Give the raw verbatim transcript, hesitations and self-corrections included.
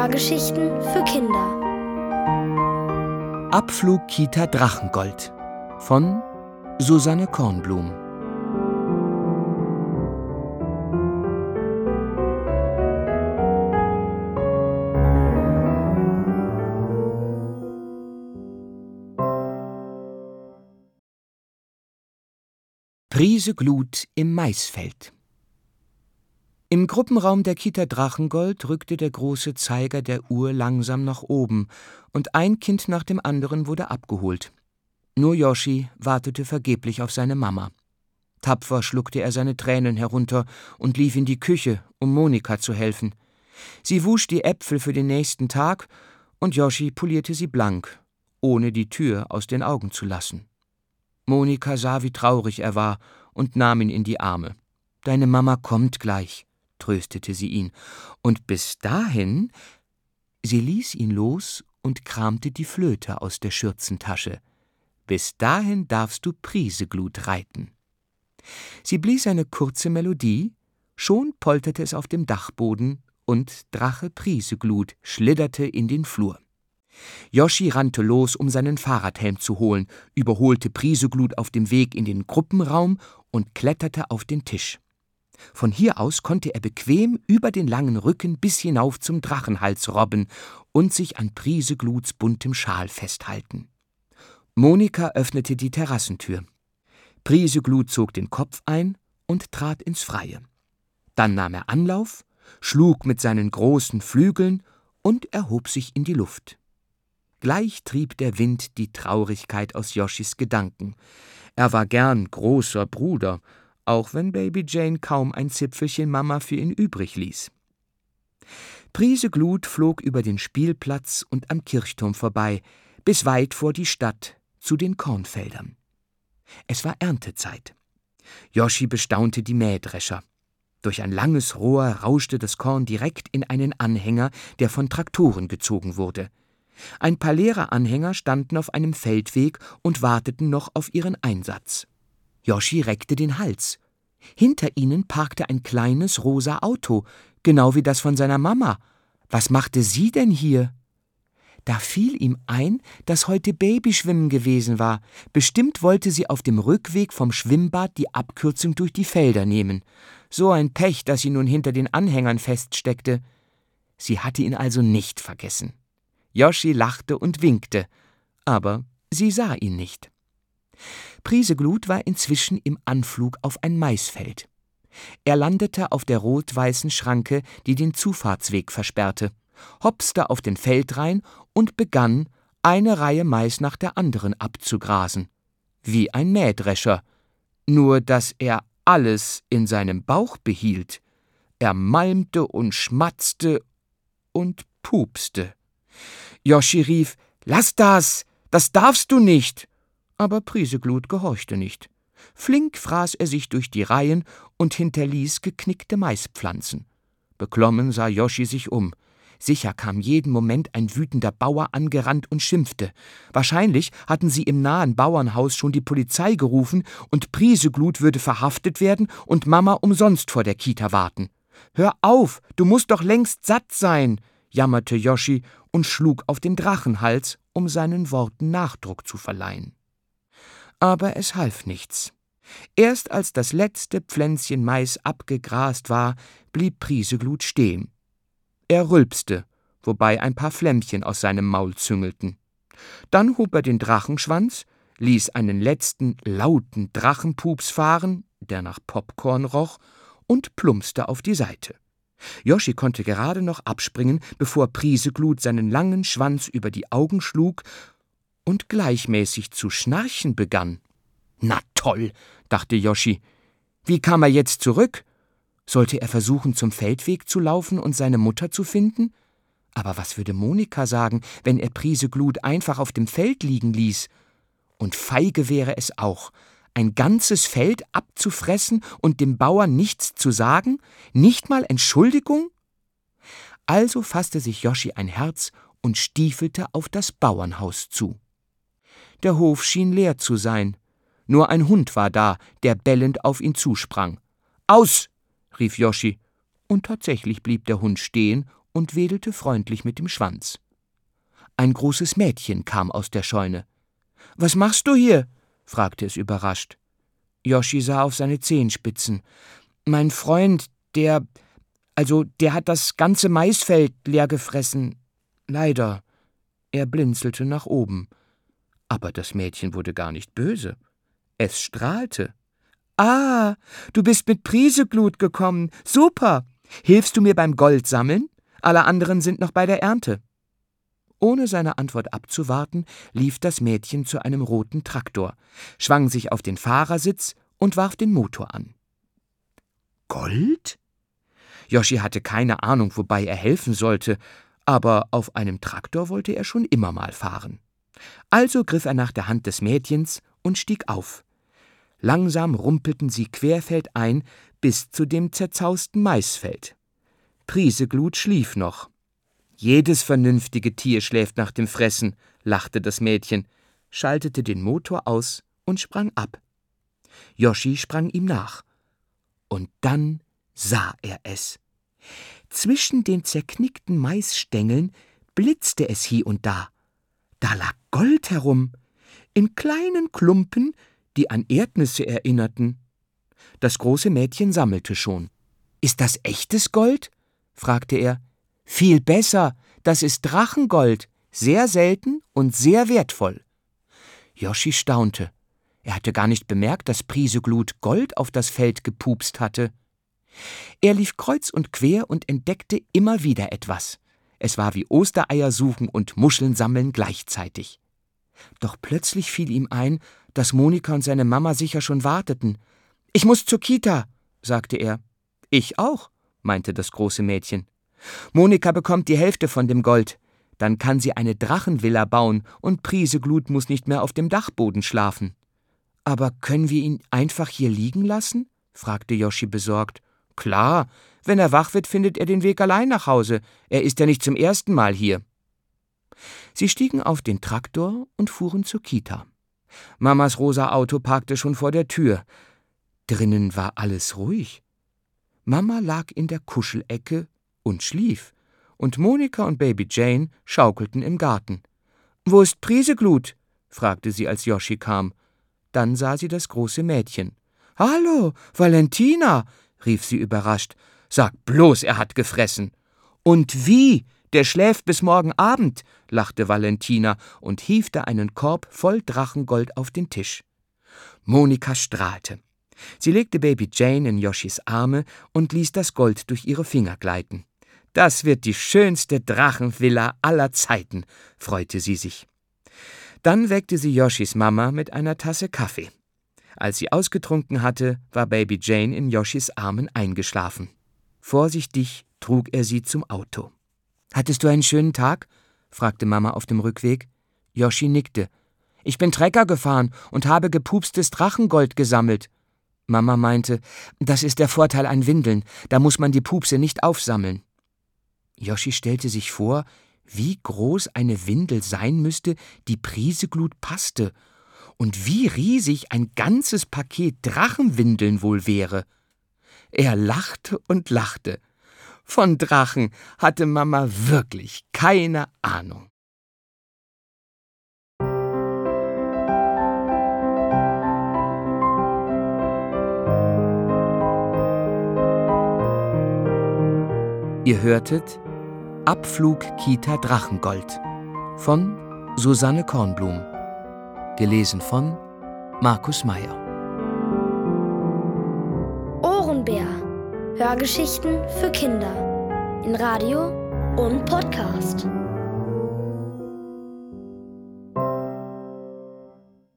Hörgeschichten für Kinder. Abflug Kita Drachengold von Susanne Kornblum. Prise Glut im Maisfeld. Im Gruppenraum der Kita Drachengold rückte der große Zeiger der Uhr langsam nach oben, und ein Kind nach dem anderen wurde abgeholt. Nur Yoshi wartete vergeblich auf seine Mama. Tapfer schluckte er seine Tränen herunter und lief in die Küche, um Monika zu helfen. Sie wusch die Äpfel für den nächsten Tag, und Yoshi polierte sie blank, ohne die Tür aus den Augen zu lassen. Monika sah, wie traurig er war, und nahm ihn in die Arme. »Deine Mama kommt gleich«, tröstete sie ihn. »Und bis dahin...« Sie ließ ihn los und kramte die Flöte aus der Schürzentasche. »Bis dahin darfst du Priseglut reiten.« Sie blies eine kurze Melodie, schon polterte es auf dem Dachboden, und Drache Priseglut schlitterte in den Flur. Yoshi rannte los, um seinen Fahrradhelm zu holen, überholte Priseglut auf dem Weg in den Gruppenraum und kletterte auf den Tisch. Von hier aus konnte er bequem über den langen Rücken bis hinauf zum Drachenhals robben und sich an Prisegluts buntem Schal festhalten. Monika öffnete die Terrassentür. Priseglut zog den Kopf ein und trat ins Freie. Dann nahm er Anlauf, schlug mit seinen großen Flügeln und erhob sich in die Luft. Gleich trieb der Wind die Traurigkeit aus Yoshis Gedanken. Er war gern großer Bruder, auch wenn Baby Jane kaum ein Zipfelchen Mama für ihn übrig ließ. Priseglut flog über den Spielplatz und am Kirchturm vorbei, bis weit vor die Stadt, zu den Kornfeldern. Es war Erntezeit. Yoshi bestaunte die Mähdrescher. Durch ein langes Rohr rauschte das Korn direkt in einen Anhänger, der von Traktoren gezogen wurde. Ein paar leere Anhänger standen auf einem Feldweg und warteten noch auf ihren Einsatz. Yoshi reckte den Hals. Hinter ihnen parkte ein kleines rosa Auto, genau wie das von seiner Mama. Was machte sie denn hier? Da fiel ihm ein, dass heute Babyschwimmen gewesen war. Bestimmt wollte sie auf dem Rückweg vom Schwimmbad die Abkürzung durch die Felder nehmen. So ein Pech, dass sie nun hinter den Anhängern feststeckte. Sie hatte ihn also nicht vergessen. Yoshi lachte und winkte, aber sie sah ihn nicht. Priseglut war inzwischen im Anflug auf ein Maisfeld. Er landete auf der rot-weißen Schranke, die den Zufahrtsweg versperrte, hopste auf den Feldrain und begann, eine Reihe Mais nach der anderen abzugrasen. Wie ein Mähdrescher, nur dass er alles in seinem Bauch behielt. Er malmte und schmatzte und pupste. Yoshi rief, »Lass das! Das darfst du nicht!« Aber Priseglut gehorchte nicht. Flink fraß er sich durch die Reihen und hinterließ geknickte Maispflanzen. Beklommen sah Yoshi sich um. Sicher kam jeden Moment ein wütender Bauer angerannt und schimpfte. Wahrscheinlich hatten sie im nahen Bauernhaus schon die Polizei gerufen und Priseglut würde verhaftet werden und Mama umsonst vor der Kita warten. »Hör auf, du musst doch längst satt sein«, jammerte Yoshi und schlug auf den Drachenhals, um seinen Worten Nachdruck zu verleihen. Aber es half nichts. Erst als das letzte Pflänzchen Mais abgegrast war, blieb Priseglut stehen. Er rülpste, wobei ein paar Flämmchen aus seinem Maul züngelten. Dann hob er den Drachenschwanz, ließ einen letzten lauten Drachenpups fahren, der nach Popcorn roch, und plumpste auf die Seite. Yoshi konnte gerade noch abspringen, bevor Priseglut seinen langen Schwanz über die Augen schlug und gleichmäßig zu schnarchen begann. »Na toll«, dachte Yoshi. »Wie kam er jetzt zurück? Sollte er versuchen, zum Feldweg zu laufen und seine Mutter zu finden? Aber was würde Monika sagen, wenn er Priseglut einfach auf dem Feld liegen ließ? Und feige wäre es auch, ein ganzes Feld abzufressen und dem Bauern nichts zu sagen? Nicht mal Entschuldigung?« Also fasste sich Yoshi ein Herz und stiefelte auf das Bauernhaus zu. Der Hof schien leer zu sein. Nur ein Hund war da, der bellend auf ihn zusprang. »Aus«, rief Yoshi, und tatsächlich blieb der Hund stehen und wedelte freundlich mit dem Schwanz. Ein großes Mädchen kam aus der Scheune. »Was machst du hier?« fragte es überrascht. Joschi sah auf seine Zehenspitzen. »Mein Freund, der, also der hat das ganze Maisfeld leer gefressen. Leider.« Er blinzelte nach oben. Aber das Mädchen wurde gar nicht böse. Es strahlte. »Ah, du bist mit Priseglut gekommen. Super! Hilfst du mir beim Goldsammeln? Alle anderen sind noch bei der Ernte.« Ohne seine Antwort abzuwarten, lief das Mädchen zu einem roten Traktor, schwang sich auf den Fahrersitz und warf den Motor an. Gold? Joschi hatte keine Ahnung, wobei er helfen sollte, aber auf einem Traktor wollte er schon immer mal fahren. Also griff er nach der Hand des Mädchens und stieg auf. Langsam rumpelten sie querfeldein bis zu dem zerzausten Maisfeld. Priseglut schlief noch. »Jedes vernünftige Tier schläft nach dem Fressen«, lachte das Mädchen, schaltete den Motor aus und sprang ab. Joschi sprang ihm nach. Und dann sah er es. Zwischen den zerknickten Maisstängeln blitzte es hie und da. Da lag Gold herum, in kleinen Klumpen, die an Erdnüsse erinnerten. Das große Mädchen sammelte schon. »Ist das echtes Gold?« fragte er. »Viel besser, das ist Drachengold, sehr selten und sehr wertvoll.« Joschi staunte. Er hatte gar nicht bemerkt, dass Priseglut Gold auf das Feld gepupst hatte. Er lief kreuz und quer und entdeckte immer wieder etwas. Es war wie Ostereier suchen und Muscheln sammeln gleichzeitig. Doch plötzlich fiel ihm ein, dass Monika und seine Mama sicher schon warteten. »Ich muss zur Kita«, sagte er. »Ich auch«, meinte das große Mädchen. »Monika bekommt die Hälfte von dem Gold. Dann kann sie eine Drachenvilla bauen und Priseglut muss nicht mehr auf dem Dachboden schlafen.« »Aber können wir ihn einfach hier liegen lassen?« fragte Joschi besorgt. »Klar, wenn er wach wird, findet er den Weg allein nach Hause. Er ist ja nicht zum ersten Mal hier.« Sie stiegen auf den Traktor und fuhren zur Kita. Mamas rosa Auto parkte schon vor der Tür. Drinnen war alles ruhig. Mama lag in der Kuschelecke und schlief, und Monika und Baby Jane schaukelten im Garten. »Wo ist Priseglut?« fragte sie, als Joschi kam. Dann sah sie das große Mädchen. »Hallo, Valentina«, rief sie überrascht. »Sag bloß, er hat gefressen.« »Und wie? Der schläft bis morgen Abend«, lachte Valentina und hiefte einen Korb voll Drachengold auf den Tisch. Monika strahlte. Sie legte Baby Jane in Joschis Arme und ließ das Gold durch ihre Finger gleiten. »Das wird die schönste Drachenvilla aller Zeiten«, freute sie sich. Dann weckte sie Joschis Mama mit einer Tasse Kaffee. Als sie ausgetrunken hatte, war Baby Jane in Joschis Armen eingeschlafen. Vorsichtig trug er sie zum Auto. »Hattest du einen schönen Tag?« fragte Mama auf dem Rückweg. Joschi nickte. »Ich bin Trecker gefahren und habe gepupstes Drachengold gesammelt.« Mama meinte, das ist der Vorteil an Windeln, da muss man die Pupse nicht aufsammeln. Joschi stellte sich vor, wie groß eine Windel sein müsste, die Priseglut passte, und wie riesig ein ganzes Paket Drachenwindeln wohl wäre. Er lachte und lachte. Von Drachen hatte Mama wirklich keine Ahnung. Ihr hörtet Abflug Kita Drachengold von Susanne Kornblum, gelesen von Markus Meyer. Ohrenbär. Hörgeschichten für Kinder in Radio und Podcast.